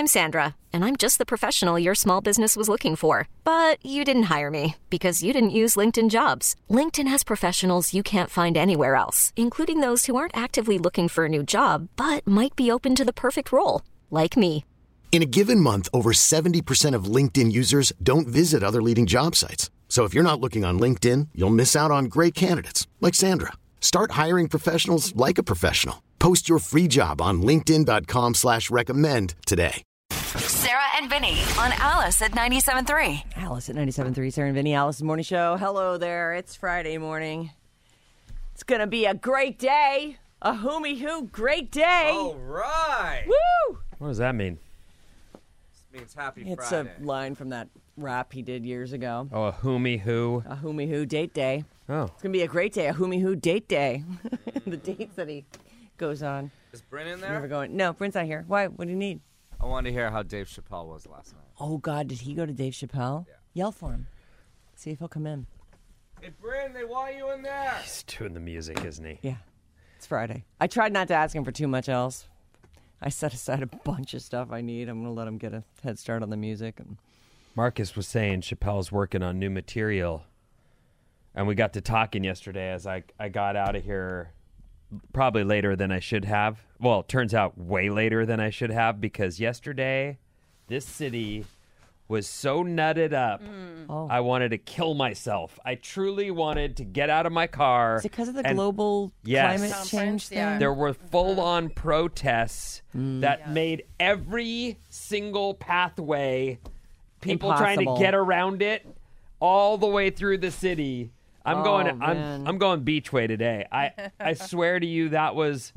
I'm Sandra, and I'm just the professional your small business was looking for. But you didn't hire me because you didn't use LinkedIn Jobs. LinkedIn has professionals you can't find anywhere else, including those who aren't actively looking for a new job, but might be open to the perfect role, like me. In a given month, over 70% of LinkedIn users don't visit other leading job sites. So if you're not looking on LinkedIn, you'll miss out on great candidates like Sandra. Start hiring professionals like a professional. Post your free job on linkedin.com/recommend today. Sarah and Vinny on Alice at 97.3. Alice at 97.3, Sarah and Vinny, Alice's Morning Show. Hello there. It's Friday morning. It's going to be a great day. A whoo great day. All right. Woo! What does that mean? This means happy It's Friday. a line from that rap he did years ago. Oh, a who? A who date day. Oh. It's going to be a great day. A who date day. The dates that he goes on. Is Bryn in there? Never going. No, Bryn's not here. Why? What do you need? I wanted to hear how Dave Chappelle was last night. Oh, God. Did he go to Dave Chappelle? Yeah. Yell for him. See if he'll come in. Hey, Bryn, they want you in there. He's doing the music, isn't he? Yeah. It's Friday. I tried not to ask him for too much else. I set aside a bunch of stuff I need. I'm going to let him get a head start on the music. And Marcus was saying Chappelle's working on new material. And we got to talking yesterday as I got out of here probably later than I should have. Well, it turns out way later than I should have because yesterday this city was so nutted up. Oh. I wanted to kill myself. I truly wanted to get out of my car. Is it because of the and- global Yes. climate change thing? yeah. There were full-on protests that made every single pathway, people trying Impossible. to get around it, all the way through the city. I'm man. I'm going Beachway today. I swear to you, that was.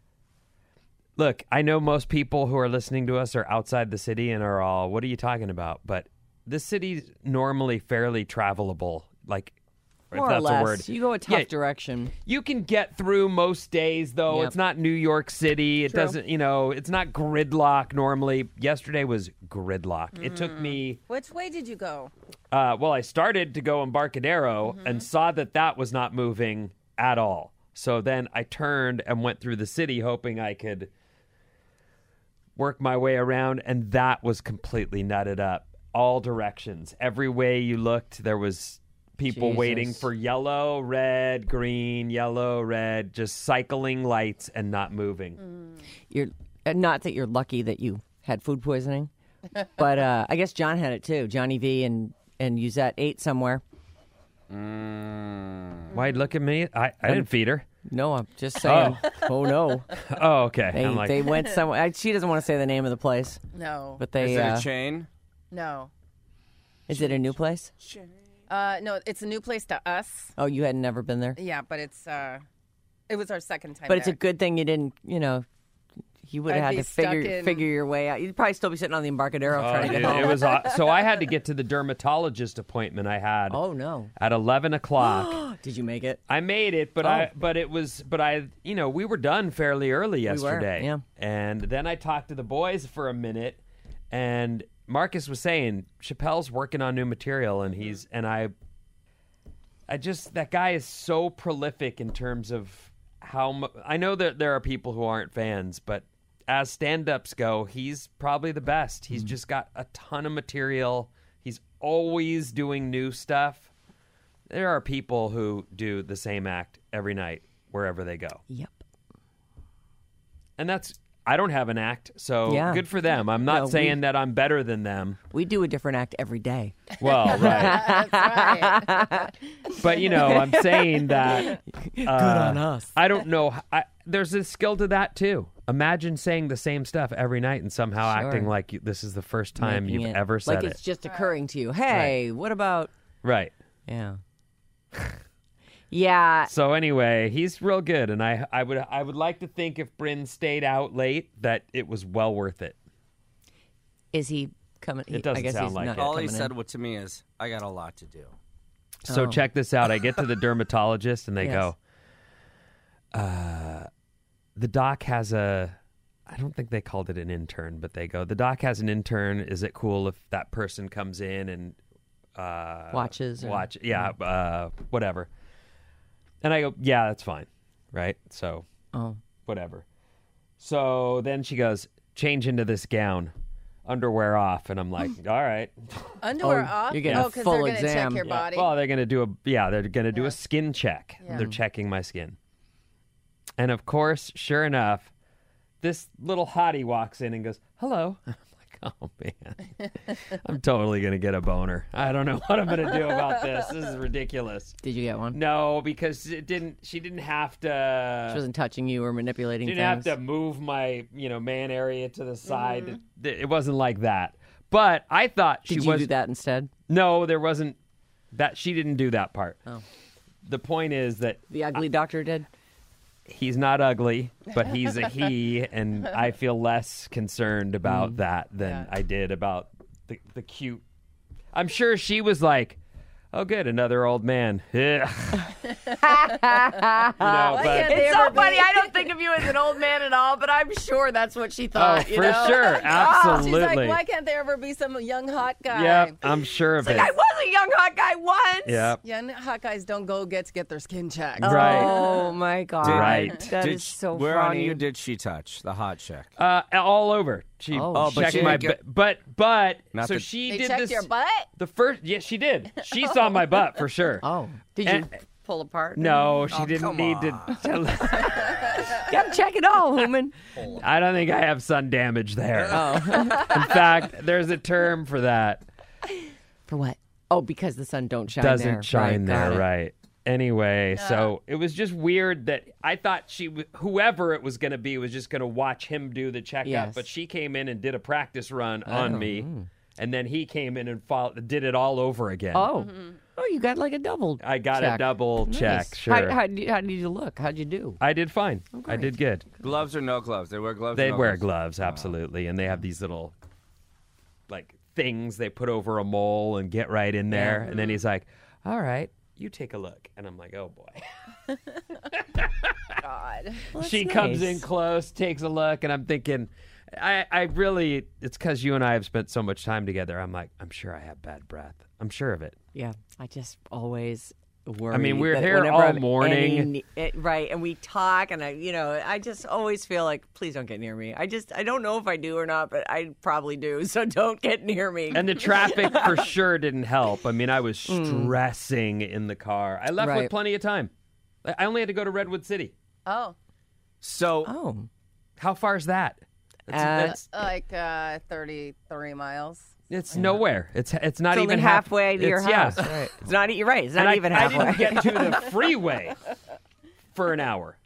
Look, I know most people who are listening to us are outside the city and are all, "What are you talking about?" But this city's normally fairly travelable, like. More if or that's less. a word. You go a tough Yeah. direction. You can get through most days, though. Yep. It's not New York City. It True. doesn't, it's not gridlock normally. Yesterday was gridlock. It took me, Which way did you go? I started to go Embarcadero and saw that was not moving at all. So then I turned and went through the city hoping I could work my way around, and that was completely nutted up. All directions. Every way you looked, there was people waiting Jesus. for yellow, red, green, yellow, red, just cycling lights and not moving. You're not that you're lucky that you had food poisoning, but I guess John had it too. Johnny V and Yuzette ate somewhere. Why'd look at me? I didn't feed her. No, I'm just saying. Oh no, Oh, okay. they I'm like, they went somewhere. She doesn't want to say the name of the place, No. but they. Is it a chain? No. Is it a new place? No, it's a new place to us. Oh, you had never been there. Yeah, but it was our second time But it's a there. good thing you didn't. You would have I'd had be to stuck figure your way out. You'd probably still be sitting on the Embarcadero trying to get dude, home. it was so I had to get to the dermatologist appointment I had Oh no! at 11 o'clock. Did you make it? I made it, but we were done fairly early yesterday. yeah. And then I talked to the boys for a minute, and Marcus was saying Chappelle's working on new material, and that guy is so prolific in terms of how I know that there are people who aren't fans, but as stand-ups go, he's probably the best. He's just got a ton of material. He's always doing new stuff. There are people who do the same act every night wherever they go. Yep. And I don't have an act, so Yeah. good for them. I'm not No, saying that I'm better than them. We do a different act every day. Well, right. That's right. But, I'm saying that Good on us. I don't know. There's a skill to that, too. Imagine saying the same stuff every night and somehow Sure. acting like this is the first time Making you've it ever said like it. it's just occurring to you. Hey, what about? Right. Yeah. Yeah. So anyway, he's real good, and I would like to think if Bryn stayed out late that it was well worth it. Is he coming? It doesn't I guess sound he's like not it. All he coming said in. to me is, I got a lot to do. So Oh. check this out. I get to the dermatologist, and they Yes. go, the doc has I don't think they called it an intern, but they go, the doc has an intern. Is it cool if that person comes in and Watches or- whatever. And I go, yeah, that's fine. Right. So Oh. whatever. So then she goes, change into this gown. underwear off, and I'm like, all right. Underwear Oh, off? you're getting a because full they're gonna exam. check your body. Well, they're gonna do a skin check. Yeah. They're checking my skin, and of course, sure enough, this little hottie walks in and goes, "Hello." I'm like, oh man, I'm totally gonna get a boner. I don't know what I'm gonna do about this. This is ridiculous. Did you get one? No, because she didn't have to. She wasn't touching you or manipulating Didn't things. have to move my man area to the side. It wasn't like that. But I thought she Did you was. do that instead? No, there wasn't. That she didn't do that part. Oh. The point is that The ugly doctor did? he's not ugly, but he's a he, and I feel less concerned about that than I did about the cute. I'm sure she was like, "Oh, good, another old man." Ugh. But It's so funny. I don't think of you as an old man at all, but I'm sure that's what she oh, thought. for sure, absolutely. She's like, why can't there ever be some young hot guy? Yeah, I'm sure of it. I was a young hot guy once. Yeah. Young hot guys don't get their skin checked. Right. Oh my God. Right. That is so Where funny. on you did she touch the hot chick? All over. She Oh, but checked she my didn't butt. But Not so the- she They did checked this. your butt? The first, yes, she did. She saw my butt for sure. Oh. Did you And- pull apart? No, she Oh, didn't come need on. to. Gotta check it all, woman. I don't think I have sun damage there. Oh. In fact, there's a term for that. For what? Oh, because the sun don't shine Doesn't there. shine Right, got there, it. right? Anyway, so it was just weird that I thought whoever it was going to be was just going to watch him do the checkup, Yes. but she came in and did a practice run on me, and then he came in and did it all over again. Oh. Oh, you got like a double I got check. a double Nice. check, sure. How did you look? How'd you do? I did fine. I did good. Gloves or no gloves? They wear gloves. They or no wear gloves, absolutely, and they have these little like things they put over a mole and get right in there. And then he's like, "All right, you take a look," and I'm like, "Oh boy." God. She comes in close, takes a look, and I'm thinking, I really, it's because you and I have spent so much time together. I'm like, I'm sure I have bad breath. I'm sure of it. Yeah, I just always worry. I mean, we're that here whenever all I'm morning. right? And we talk, and I just always feel like, please don't get near me. I don't know if I do or not, but I probably do. So don't get near me. And the traffic for sure didn't help. I mean, I was stressing in the car. I left with Right. plenty of time. I only had to go to Redwood City. Oh, So oh, How far is that? It's like 33 miles. it's nowhere. It's not it's even only halfway to your it's- yeah. house. Right. It's not. You're right. It's And not even I halfway. didn't get to the freeway for an hour.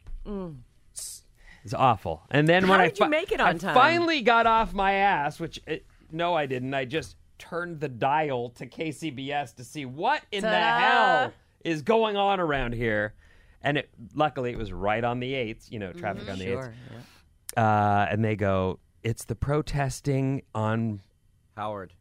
It's awful. And then How when did you make it on time? I finally got off my ass, no, I didn't. I just turned the dial to KCBS to see what in the Ta-da. hell is going on around here. And luckily, it was right on the 8th, traffic on the 8th. Sure. Yeah. And they go, it's the protesting on Howard.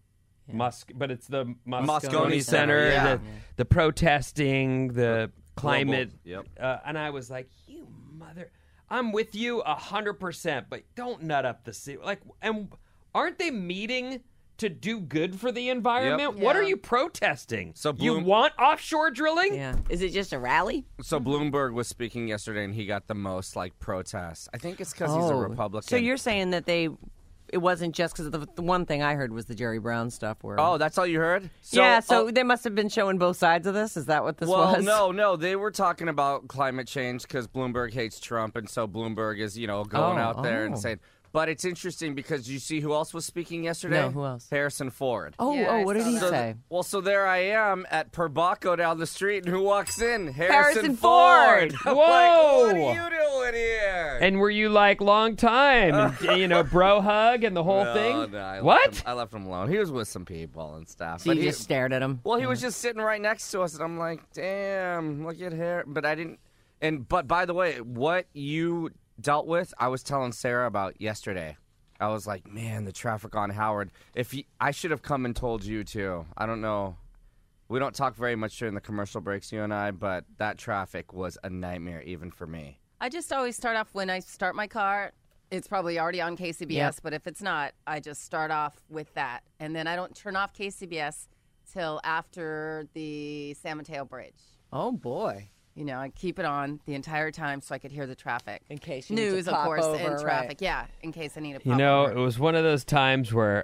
but it's the Moscone Moscone Center, Center, yeah. the protesting, the climate. Yep. And I was like, you mother, I'm with you 100%, but don't nut up the city. And aren't they meeting to do good for the environment? Yep. What are Yeah. you protesting? So you Bloom- want offshore drilling? Yeah. Is it just a rally? So Bloomberg was speaking yesterday, and he got the most protests. I think it's because he's a Republican. So you're saying that it wasn't just because the one thing I heard was the Jerry Brown stuff. Where Oh, that's all you heard? So they must have been showing both sides of this. Is that what this Well, was? no, they were talking about climate change because Bloomberg hates Trump, and so Bloomberg is, going out there and saying. But it's interesting because you see who else was speaking yesterday? No, who else? Harrison Ford. Yeah, I what did saw he that. say? Well, so there I am at Perbaco down the street, and who walks in? Harrison Ford. Ford. I'm Whoa. like, what are you doing here? And were you like, long time? And, bro hug and the whole thing? No, I What? Left him, I left him alone. He was with some people and stuff. So you But he- just stared at him. Well, he was just sitting right next to us, and I'm like, damn, look at here. But I didn't. But by the way, what you dealt with, I was telling Sarah about yesterday. I was like, man, the traffic on Howard. I should have come and told you too. I don't know. We don't talk very much during the commercial breaks, you and I, but that traffic was a nightmare even for me. I just always start off when I start my car. It's probably already on KCBS, Yep. but if it's not, I just start off with that. And then I don't turn off KCBS till after the San Mateo Bridge. Oh boy. I keep it on the entire time so I could hear the traffic. In case you need to News, of pop course, over, and right. traffic. Yeah, in case I need to pop You know, over. it was one of those times where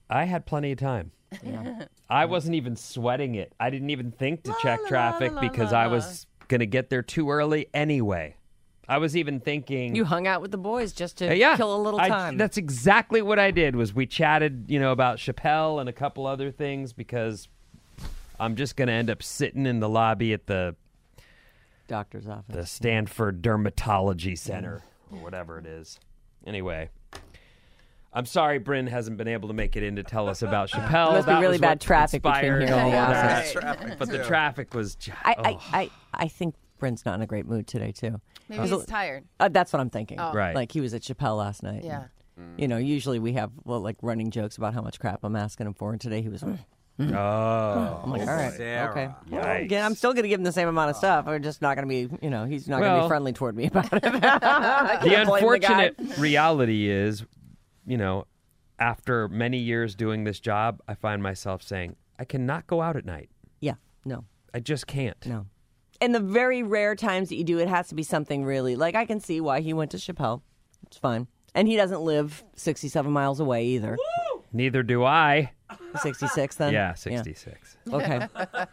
I had plenty of time. I wasn't even sweating it. I didn't even think to check traffic because I was going to get there too early anyway. I was even thinking... You hung out with the boys just to kill a little time. That's exactly what I did, was we chatted, about Chappelle and a couple other things because I'm just going to end up sitting in the lobby at the... doctor's office. The Stanford Dermatology Center or whatever it is. Anyway... I'm sorry Bryn hasn't been able to make it in to tell us about Chappelle. Must be really bad traffic between here and the office. But the traffic was... I think Bryn's not in a great mood today, too. Maybe he's tired. That's what I'm thinking. Oh. Right. Like, he was at Chappelle last night. Yeah. And, usually we have, running jokes about how much crap I'm asking him for, and today he was... Oh. I'm like, all right, Sarah. okay. Well, Yikes. again, I'm still going to give him the same amount of stuff. We're just not going to be, he's not going to be friendly toward me about it. The unfortunate reality is, after many years doing this job, I find myself saying, I cannot go out at night. Yeah, no. I just can't. No. And the very rare times that you do, it has to be something really, I can see why he went to Chappelle. It's fine. And he doesn't live 67 miles away either. Woo! Neither do I. 66 then? Yeah, 66. Yeah. Okay.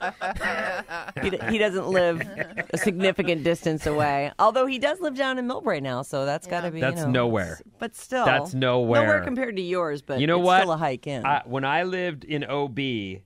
he doesn't live a significant distance away. Although he does live down in Millbrae now, so that's got to be, That's nowhere. But still. That's nowhere. Nowhere compared to yours, but you know it's what? still a hike in. When I lived in OB,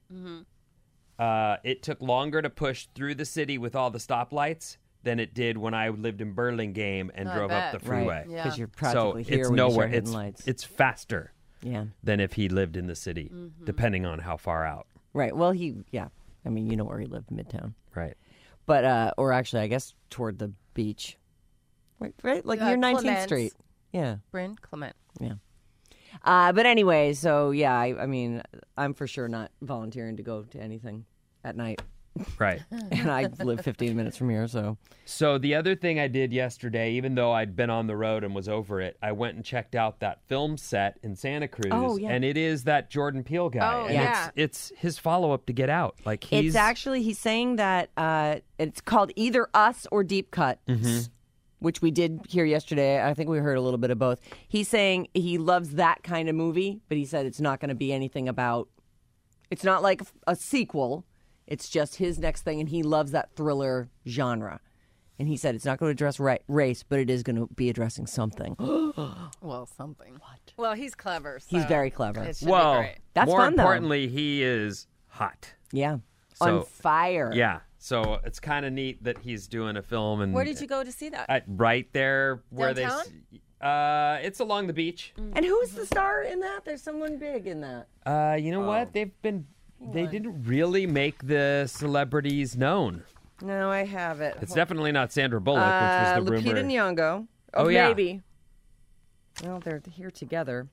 it took longer to push through the city with all the stoplights than it did when I lived in Burlingame and drove up the freeway. Right, because you're So practically here it's when nowhere. you start hitting lights. It's faster Yeah. than if he lived in the city, depending on how far out. Right. Well, I mean, you know where he lived, Midtown. Right. But, or actually, I guess toward the beach. Right? Like near 19th Clements. Street. Yeah. Bryn Clement. Yeah. But anyway, so yeah, I mean, I'm for sure not volunteering to go to anything at night. Right. And I live 15 minutes from here, so. So the other thing I did yesterday, even though I'd been on the road and was over it, I went and checked out that film set in Santa Cruz. Oh, yeah. And it is that Jordan Peele guy. Oh, and yeah. it's his follow-up to Get Out. Like he's He's saying that it's called either Us or Deep Cut, which we did hear yesterday. I think we heard a little bit of both. He's saying he loves that kind of movie, but he said it's not going to be anything about, it's not like a sequel. It's just his next thing, and he loves that thriller genre. And he said it's not going to address race, but it is going to be addressing something. Well, something. What? Well, he's clever. So He's very clever. It should be well, great. That's more fun, though. importantly, he is hot. Yeah. So- On fire. Yeah. So it's kind of neat that he's doing a film. And Where did you go to see that? right there where Downtown? it's along the beach. And who's the star in that? There's someone big in that. You know what? They didn't really make the celebrities known. No, I have it. It's definitely not Sandra Bullock, which was the Lupita rumor. Nyong'o. Oh, yeah. Maybe. Well, they're here together.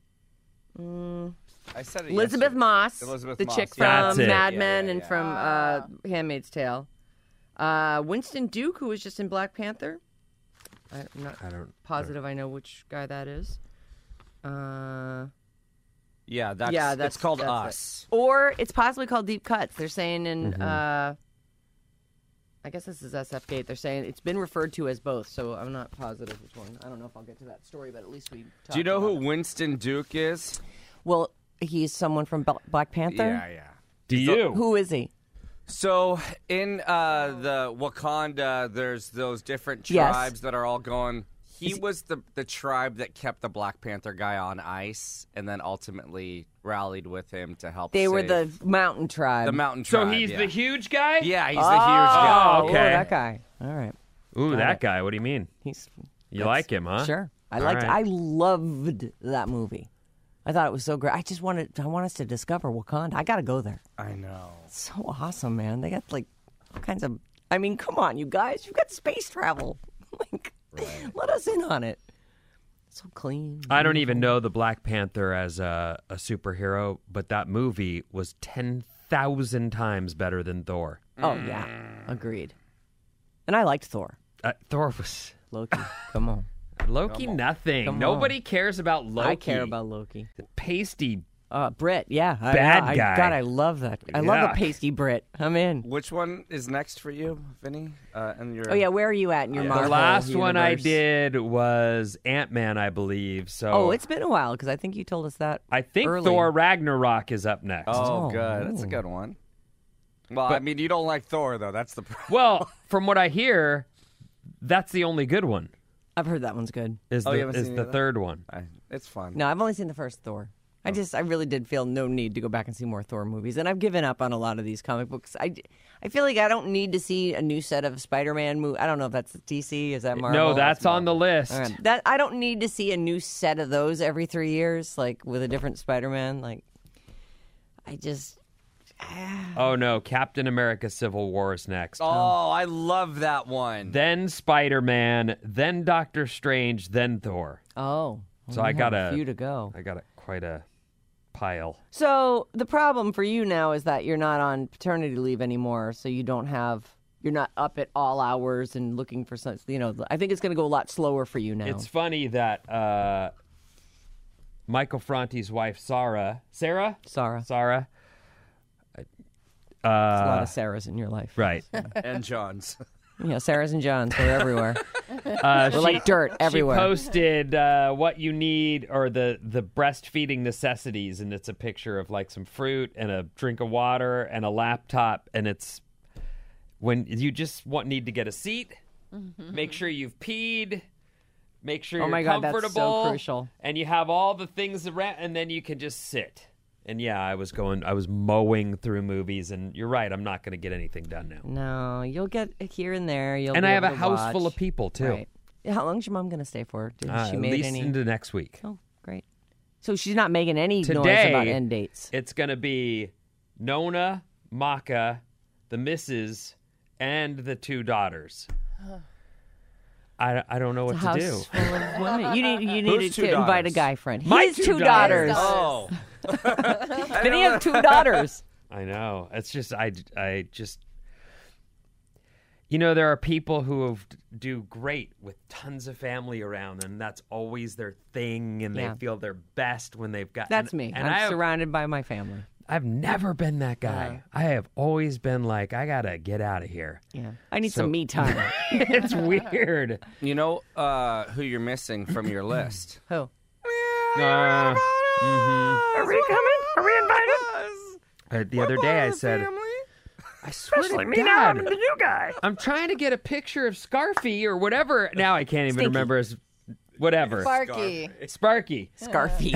I said it Elizabeth yesterday. Moss, Elizabeth the Moss, chick yeah. That's from it. Mad Yeah, Men yeah, and yeah. from Handmaid's Tale. Winston Duke, who was just in Black Panther. I'm not positive I know which guy that is. Yeah, it's called that's Us. it. Or it's possibly called Deep Cuts. They're saying in, I guess this is SF Gate. They're saying it's been referred to as both, so I'm not positive which one. I don't know if I'll get to that story, but at least we talked Do you know who about it. Winston Duke is? Well, he's someone from Black Panther. Yeah. Do you? Who is he? So in the Wakanda, there's those different Yes. tribes that are all going. He was the tribe that kept the Black Panther guy on ice, and then ultimately rallied with him to help. They were save the mountain tribe. the mountain So tribe. he's yeah. the huge guy? Yeah, he's the huge guy. Oh, Ooh, okay. that guy. All right. Ooh, that guy. What do you mean? He's You like him, huh? Sure. I All liked. right. I loved that movie. I thought it was so great. I want us to discover Wakanda. I got to go there. I know. It's so awesome, man. They got like all kinds of. I mean, come on, you guys. You've got space travel. Like, let us in on it. So clean. I don't even know the Black Panther as a superhero, but that movie was 10,000 times better than Thor. Oh yeah, agreed. And I liked Thor. Thor was... Loki, come on. Loki, nothing. Come on. Nobody cares about Loki. I care about Loki. Pasty Brit, yeah. Bad guy. God, I love that. I love a Yuck. pasty Brit. I'm in. Which one is next for you, Vinny? And your Oh, yeah, where are you at in your Marvel The last one I universe? did was Ant-Man, I believe. So Oh, it's been a while, because I think you told us that I think early. Thor Ragnarok is up next. Oh, Oh, good. That's a ooh. good one. Well, I mean, you don't like Thor, though. That's the problem. Well, from what I hear, that's the only good one. I've heard that one's good. Is Oh, you the, haven't is seen the either? third one. It's fun. No, I've only seen the first Thor. I really did feel no need to go back and see more Thor movies. And I've given up on a lot of these comic books. I feel like I don't need to see a new set of Spider-Man movies. I don't know if that's DC. Is that Marvel? No, that's on the list. All right. That I don't need to see a new set of those every 3 years, like with a different Spider-Man. Like, I just... Oh, no. Captain America Civil War is next. Oh, I love that one. Then Spider-Man, then Doctor Strange, then Thor. Oh. So we I got have a few to go. I got quite a pile. So the problem for you now is that you're not on paternity leave anymore, so you're not up at all hours and looking for some, I think it's going to go a lot slower for you now. It's funny that Michael Franti's wife, Sarah. Sarah? There's a lot of Sarahs in your life. Right. And John's. Yeah, Sarahs and Johns, they're everywhere. We're like dirt everywhere. She posted what you need, or the breastfeeding necessities, and it's a picture of like some fruit and a drink of water and a laptop, and it's when you just need to get a seat, make sure you've peed, make sure Oh my you're God, that's so comfortable, crucial. and you have all the things around, and then you can just sit. And yeah, I was mowing through movies, and you're right, I'm not going to get anything done now. No, you'll get here and there. And I have a house full of people too. Right. How long is your mom going to stay for? Did she At make least any? into next week. Oh, great. So she's not making any noise Today, about end dates. It's going to be Nona, Maka, the missus, and the two daughters. I don't know what It's a to do. house full of women. You need Whose to two invite a daughters? guy friend. My His two two daughters. daughters. Oh. Vinny has two daughters. I know. It's just I just there are people who do great with tons of family around them. That's always their thing, and Yeah. they feel their best when they've got. That's me. And I'm surrounded by my family. I've never been that guy. I have always been like, I gotta get out of here. Yeah. I need So- some me time. It's weird. You know who you're missing from your list? Who? Uh, Are we coming? Are we invited? The other day I said, I swear to God, the new guy. I'm trying to get a picture of Scarfy or whatever. Now I can't even Stinky. remember his whatever. Sparky. Sparky. Scarfy.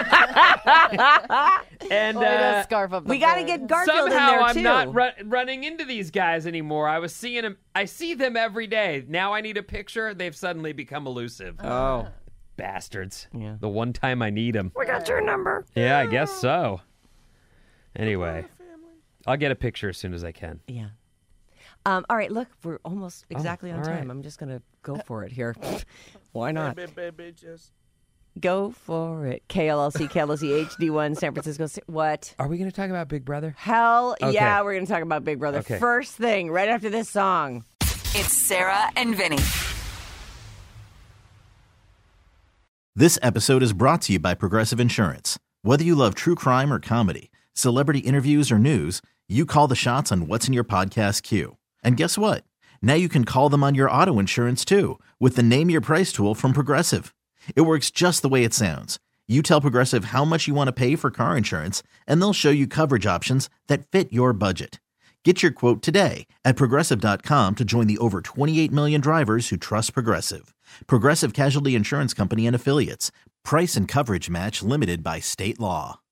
And Oh, he does scarf up the we got to bird. get Garfield in somehow there I'm too. not running into these guys anymore. I was seeing them. I see them every day. Now I need a picture. They've suddenly become elusive. Oh. Bastards. Yeah. The one time I need them. We got your number. Yeah, I guess so. Anyway, I'll get a picture as soon as I can. Yeah. All right, look, we're almost exactly on all time. right. I'm just going to go for it here. Why not? Baby, just... Go for it. KLLC, HD1, San Francisco. What? Are we going to talk about Big Brother? Hell Okay. yeah, we're going to talk about Big Brother. Okay. First thing, right after this song. It's Sarah and Vinny. This episode is brought to you by Progressive Insurance. Whether you love true crime or comedy, celebrity interviews or news, you call the shots on what's in your podcast queue. And guess what? Now you can call them on your auto insurance too with the Name Your Price tool from Progressive. It works just the way it sounds. You tell Progressive how much you want to pay for car insurance, and they'll show you coverage options that fit your budget. Get your quote today at Progressive.com to join the over 28 million drivers who trust Progressive. Progressive Casualty Insurance Company and Affiliates. Price and coverage match limited by state law.